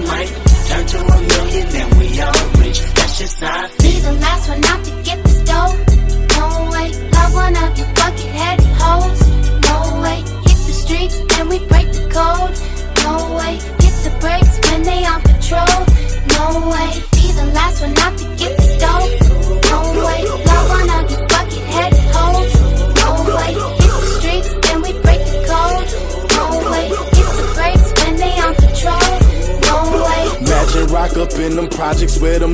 way. Turn to a million, then we all rich. That's just how I feel. Be the last one out to get this dough. No way. Love one of you bucket-headed hoes. No way. Hit the streets and we break the code. No way. Hit the brakes when they on patrol. No way. Be the last one out to get this dough. No way. Love one of you bucket-headed hoes. No way. Hit the streets and we break the code. No way. Hit the brakes when they on patrol. No way. Imagine rock up in them projects with them